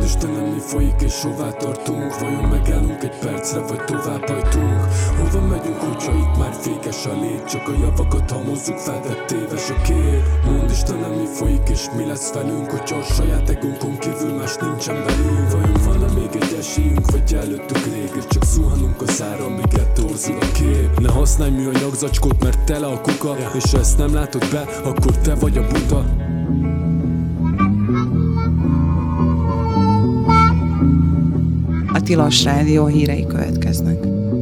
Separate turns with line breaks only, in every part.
Istenem, mi folyik és hová tartunk? Vajon megállunk egy percre, vagy tovább hajtunk? Hova megyünk, hogyha itt már fékes a lét? Csak a javakat hamozzuk fel, de téves a kép. Mondd Istenem, mi folyik és mi lesz velünk, hogyha a saját egónkon kívül más nincsen belünk? Vajon van-e még egy esélyünk, vagy előttük rég, és csak zuhanunk az ára, míg torzul a kép? Ne használj műanyag zacskót, mert tele a kuka, és ha ezt nem látod be, akkor te vagy a buta.
A Tilos Rádió hírei következnek.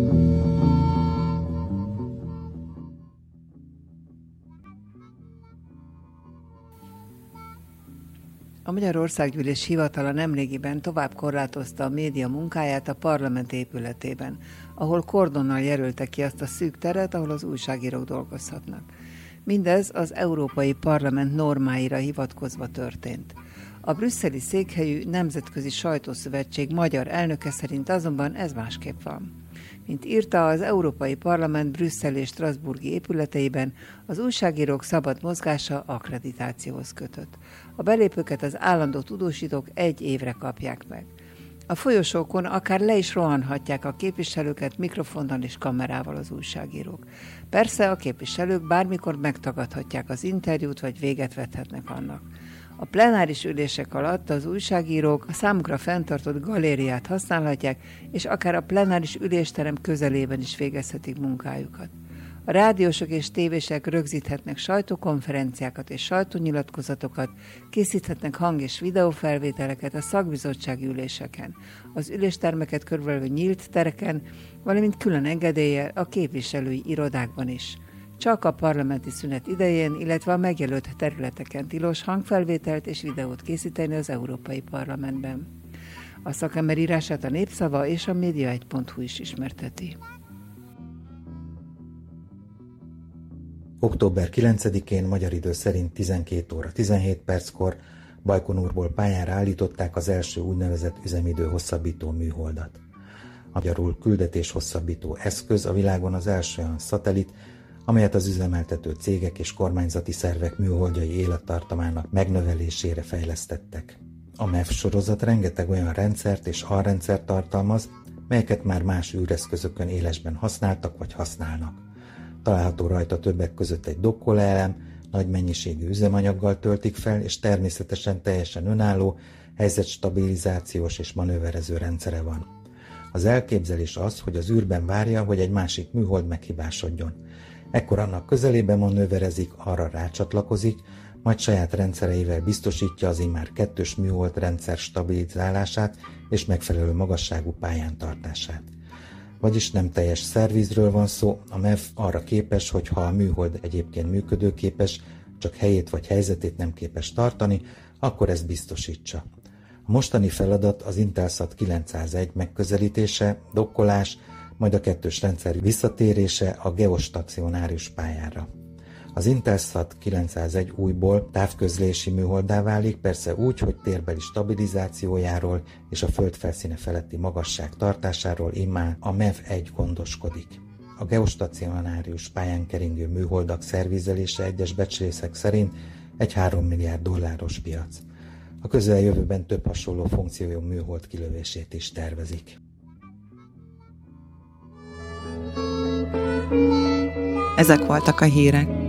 A Magyar Országgyűlés hivatala nemrégiben tovább korlátozta a média munkáját a parlament épületében, ahol kordonnal jelölte ki azt a szűk teret, ahol az újságírók dolgozhatnak. Mindez az Európai Parlament normáira hivatkozva történt. A brüsszeli székhelyű Nemzetközi Sajtószövetség magyar elnöke szerint azonban ez másképp van. Mint írta, az Európai Parlament brüsszeli és strasbourgi épületeiben az újságírók szabad mozgása akkreditációhoz kötött. A belépőket az állandó tudósítók 1 évre kapják meg. A folyosókon akár le is rohanhatják a képviselőket mikrofonnal és kamerával az újságírók. Persze a képviselők bármikor megtagadhatják az interjút, vagy véget vethetnek annak. A plenáris ülések alatt az újságírók a számukra fenntartott galériát használhatják, és akár a plenáris ülésterem közelében is végezhetik munkájukat. A rádiósok és tévések rögzíthetnek sajtókonferenciákat és sajtónyilatkozatokat, készíthetnek hang- és videófelvételeket a szakbizottsági üléseken, az üléstermeket körülvevő nyílt tereken, valamint külön engedéllyel a képviselői irodákban is. Csak a parlamenti szünet idején, illetve a megjelölt területeken tilos hangfelvételt és videót készíteni az Európai Parlamentben. A szakember írását a Népszava és a Média1.hu is ismerteti.
Október 9-én magyar idő szerint 12 óra 17 perckor Bajkonurból pályára állították az első úgynevezett üzemidő hosszabbító műholdat. Magyarul küldetés hosszabbító eszköz a világon az első olyan szatellit, amelyet az üzemeltető cégek és kormányzati szervek műholdjai élettartamának megnövelésére fejlesztettek. A MEV sorozat rengeteg olyan rendszert és alrendszert tartalmaz, melyeket már más űreszközökön élesben használtak vagy használnak. Található rajta többek között egy dokkolóelem, nagy mennyiségű üzemanyaggal töltik fel, és természetesen teljesen önálló, helyzetstabilizációs és manőverező rendszere van. Az elképzelés az, hogy az űrben várja, hogy egy másik műhold meghibásodjon. Ekkor annak közelében manőverezik, arra rácsatlakozik, majd saját rendszereivel biztosítja az immár 2-ös műhold rendszer stabilizálását és megfelelő magasságú pályán tartását. Vagyis nem teljes szervizről van szó, a MEV arra képes, hogy ha a műhold egyébként működőképes, csak helyét vagy helyzetét nem képes tartani, akkor ezt biztosítsa. A mostani feladat az Intelsat 901 megközelítése, dokkolás, majd a 2-ös rendszer visszatérése a geostacionárius pályára. Az Intelsat 901 újból távközlési műholddá válik, persze úgy, hogy térbeli stabilizációjáról és a föld felszíne feletti magasság tartásáról immár a MEV-1 gondoskodik. A geostacionárius pályán keringő műholdak szervizelése egyes becslések szerint egy $3 milliárd piac. A közeljövőben több hasonló funkciójú műhold kilövését is tervezik.
Ezek voltak a hírek.